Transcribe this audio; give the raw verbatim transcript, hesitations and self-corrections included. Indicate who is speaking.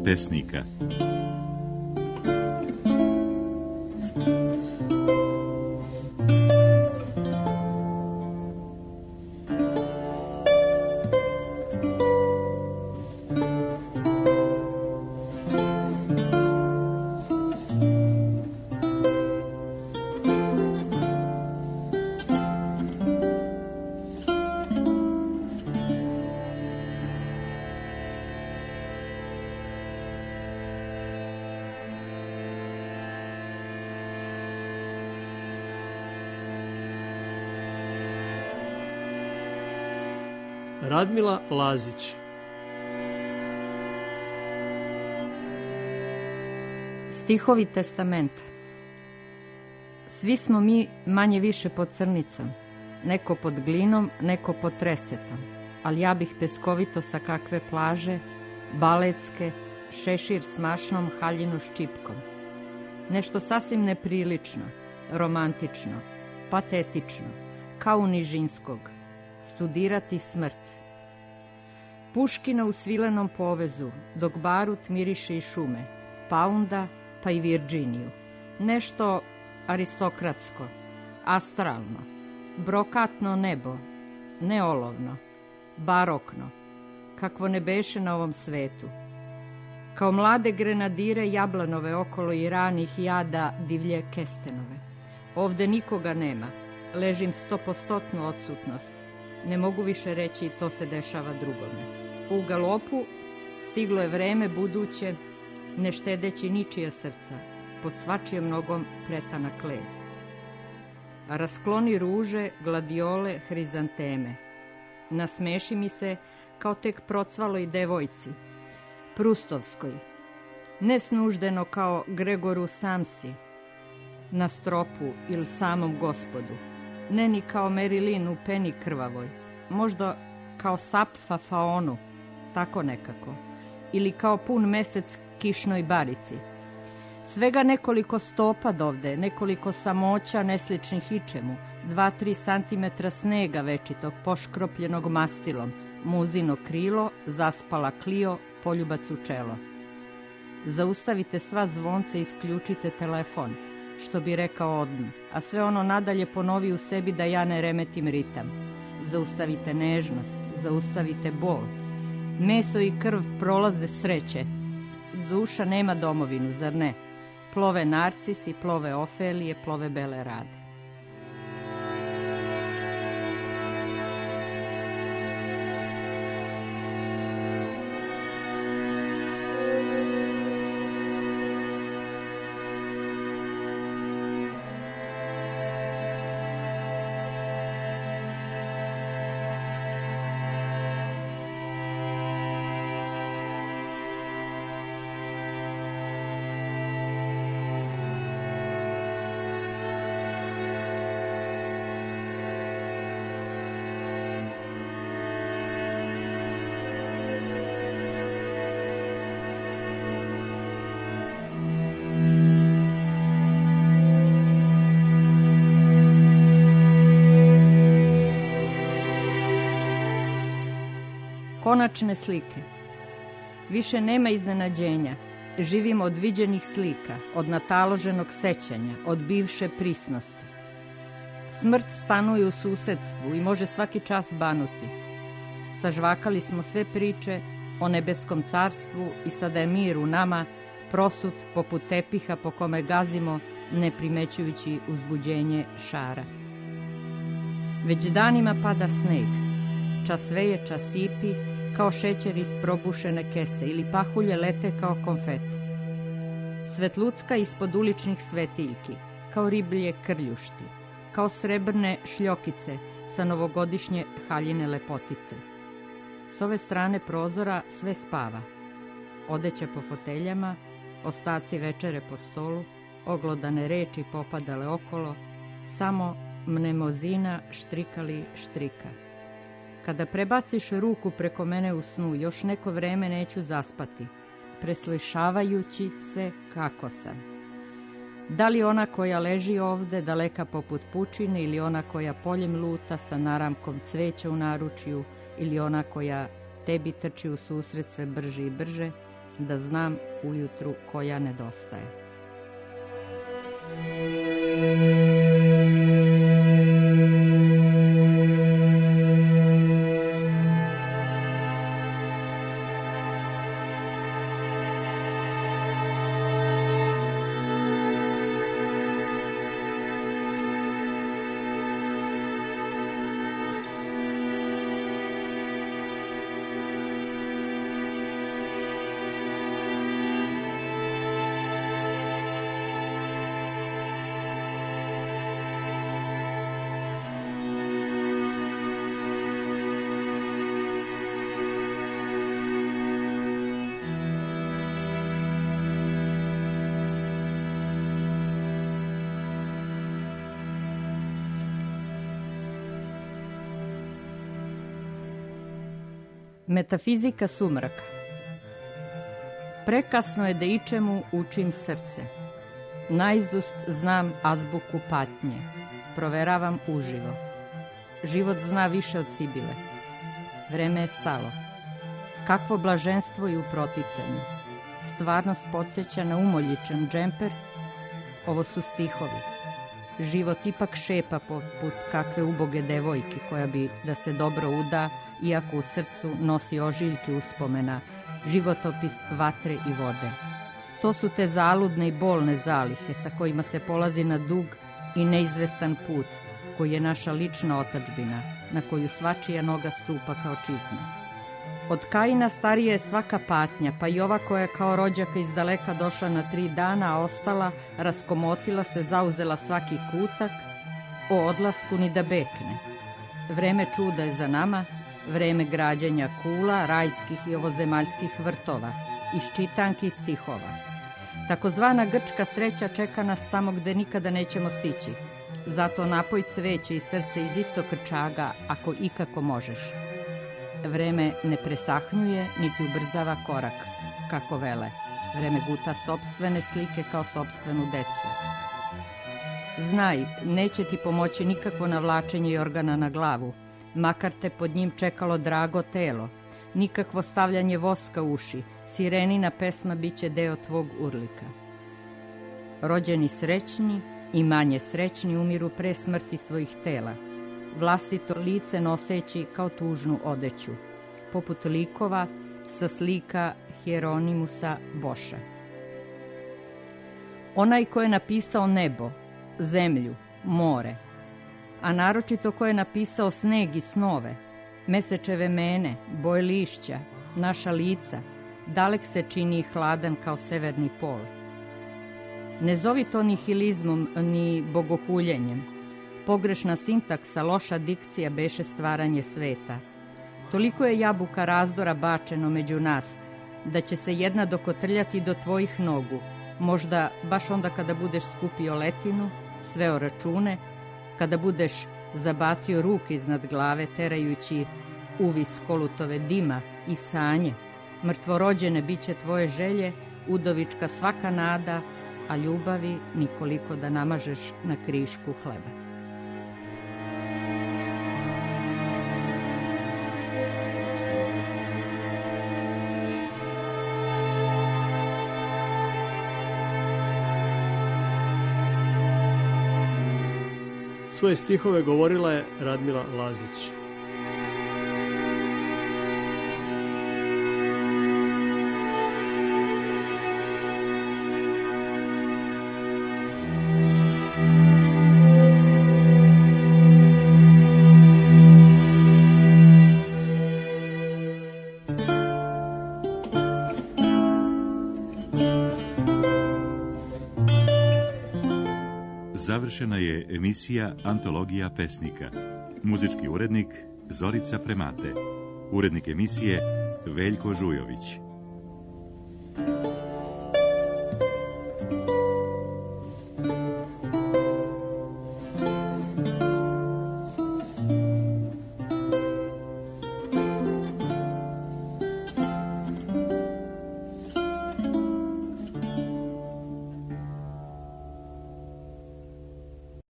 Speaker 1: pesnika.
Speaker 2: Radmila Lazić.
Speaker 3: Stihovi testamenta. Svi smo mi manje više pod crnicom, neko pod glinom, neko pod tresetom, ali ja bih peskovito sa kakve plaže, baletske, šešir s mašnom, haljinu s čipkom. Nešto sasvim neprilično, romantično, patetično, kao u Nižinskog, studirati smrt. Puškina u svilenom povezu, dok barut miriše i šume, Paunda pa i Virginiju. Nešto aristokratsko, astralno, brokatno nebo, neolovno, barokno, kakvo ne beše na ovom svetu. Kao mlade grenadire jablanove okolo i ranih jada divlje kestenove. Ovde nikoga nema, ležim stopostotnu odsutnost. Ne mogu više reći to se dešava drugome. U galopu stiglo je vreme buduće, ne štedeći ničija srca, pod svačijom nogom pretana kled. A raskloni ruže, gladiole, hrizanteme. Nasmeši mi se kao tek procvaloj devojci, Prustovskoj, nesnuždeno kao Gregoru Samsi, na stropu ili samom Gospodu, ne ni kao Merilin u peni krvavoj, možda kao Sapfa Faonu, tako nekako, ili kao pun mesec kišnoj barici. Svega nekoliko stopa dovde, nekoliko samoća nesličnih ičemu, dva, tri santimetra snega večitog, poškropljenog mastilom, muzino krilo, zaspala klio, poljubac u čelo. Zaustavite sva zvonca i isključite telefon, što bi rekao Odn, a sve ono nadalje ponovi u sebi da ja ne remetim ritam. Zaustavite nežnost, zaustavite bol. Meso i krv prolazde sreće. Duša nema domovinu, zar ne? Plove narcisi, plove ofelije, plove bele rade. Konačne slike. Više nema iznenađenja. Živimo od viđenih slika, od nataloženog sećanja, od bivše prisnosti. Smrt stanuje u susedstvu i može svaki čas banuti. Sažvakali smo sve priče o nebeskom carstvu i sada je mir u nama, prosut poput tepiha po kome gazimo, ne primećujući uzbuđenje šara. Već danima pada sneg, čas veje, čas sipi, kao šećer iz probušene kese ili pahulje lete kao konfeti. Svetlucka ispod uličnih svetiljki, kao riblje krljušti, kao srebrne šljokice sa novogodišnje haljine lepotice. S ove strane prozora sve spava. Odeća po foteljama, ostaci večere po stolu, oglodane reči popadale okolo, samo mnemozina štrikali štrika. Kada prebaciš ruku preko mene u snu, još neko vreme neću zaspati, preslišavajući se kako sam. Da li ona koja leži ovde, daleka poput pučine, ili ona koja poljem luta sa naramkom cveća u naručju, ili ona koja tebi trči u susret sve brže i brže, da znam ujutru koja nedostaje. Metafizika sumraka. Prekasno je da ičemu učim srce. Naizust znam azbuku patnje. Proveravam uživo. Život zna više od Sibile. Vreme je stalo. Kakvo blaženstvo i u proticanju. Stvarnost podsjeća na umoljičan džemper. Ovo su stihovi. Život ipak šepa poput kakve uboge devojke koja bi da se dobro uda, iako u srcu nosi ožiljke uspomena, životopis vatre i vode. To su te zaludne i bolne zalihe sa kojima se polazi na dug i neizvestan put, koji je naša lična otadžbina, na koju svačija noga stupa kao čizma. Od Kaina starije je svaka patnja, pa i ova koja je kao rođaka iz daleka došla na tri dana, a ostala, raskomotila se, zauzela svaki kutak, o odlasku ni da bekne. Vreme čuda je za nama, vreme građenja kula, rajskih i ovozemaljskih vrtova, iz čitanki i stihova. Takozvana grčka sreća čeka nas tamo gde nikada nećemo stići. Zato napoj cveće i srce iz istog krčaga, ako ikako možeš. Vreme ne presahnjuje, niti ubrzava korak, kako vele. Vreme guta sopstvene slike kao sopstvenu decu. Znaj, neće ti pomoći nikakvo navlačenje jorgana na glavu, makar te pod njim čekalo drago telo, nikakvo stavljanje voska u uši, sirenina pesma biće deo tvog urlika. Rođeni srećni i manje srećni umiru pre smrti svojih tela, vlastito lice noseći kao tužnu odeću, poput likova sa slika Hieronimusa Boša. Onaj ko je napisao nebo, zemlju, more, a naročito ko je napisao sneg i snove, mesečeve mene, boj lišća, naša lica, dalek se čini hladan kao severni pol. Ne zovi to nihilizmom ni bogohuljenjem. Pogrešna sintaksa, loša dikcija beše stvaranje sveta. Toliko je jabuka razdora bačeno među nas, da će se jedna dokotrljati do tvojih nogu, možda baš onda kada budeš skupio letinu, sveo račune, kada budeš zabacio ruke iznad glave, terajući uvis kolutove dima i sanje. Mrtvorođene biće tvoje želje, udovička svaka nada, a ljubavi nikoliko da namažeš na krišku hleba.
Speaker 2: Svoje stihove govorila je Radmila Lazić.
Speaker 1: Završena je emisija Antologija pesnika. Muzički urednik Zorica Premate. Urednik emisije Veljko Žujović.